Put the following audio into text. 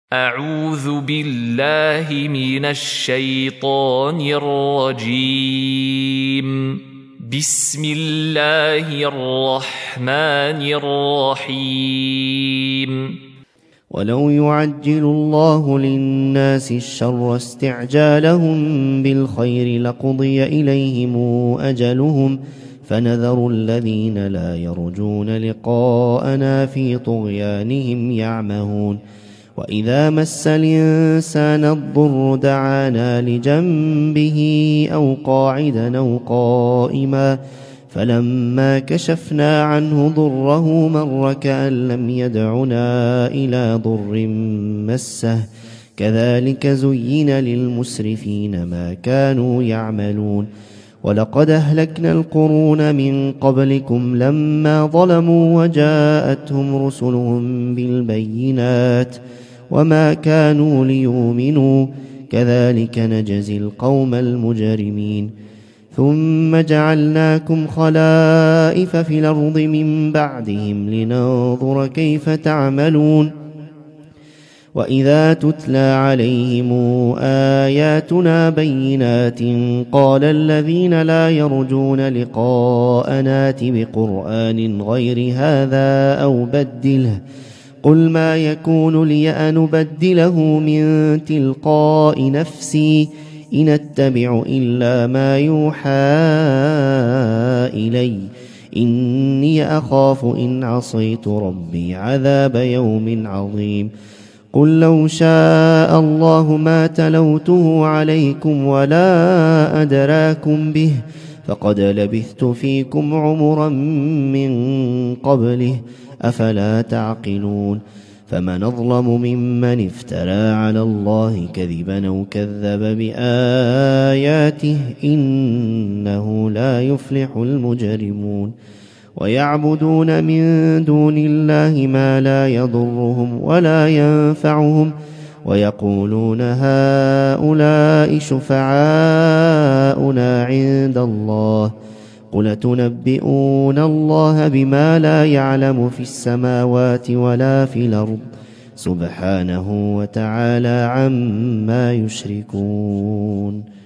أعوذ بالله من الشيطان الرجيم. بسم الله الرحمن الرحيم. ولو يعجل الله للناس الشر استعجالهم بالخير لقضي إليهم أجلهم فنذر الذين لا يرجون لقاءنا في طغيانهم يعمهون. وإذا مس الإنسان الضر دعانا لجنبه أو قاعدا أو قائما فلما كشفنا عنه ضره مر كأن لم يدعنا إلى ضر مسه كذلك زين للمسرفين ما كانوا يعملون. ولقد أهلكنا القرون من قبلكم لما ظلموا وجاءتهم رسلهم بالبينات وما كانوا ليؤمنوا كذلك نجزي القوم المجرمين. ثم جعلناكم خلائف في الأرض من بعدهم لننظر كيف تعملون. وإذا تتلى عليهم آياتنا بينات قال الذين لا يرجون لقاءنا ائت بقرآن غير هذا أو بدله قل ما يكون لي أن أبدله من تلقاء نفسي إن أتبع إلا ما يوحى إلي إني أخاف إن عصيت ربي عذاب يوم عظيم. قل لو شاء الله ما تلوته عليكم ولا أدراكم به فقد لبثت فيكم عمرا من قبله أفلا تعقلون. فمن أظلم ممن افترى على الله كذبا أو كذب بآياته إنه لا يفلح المجرمون. ويعبدون من دون الله ما لا يضرهم ولا ينفعهم ويقولون هؤلاء شفعاؤنا عند الله قل تنبئون الله بما لا يعلم في السماوات ولا في الأرض سبحانه وتعالى عما يشركون.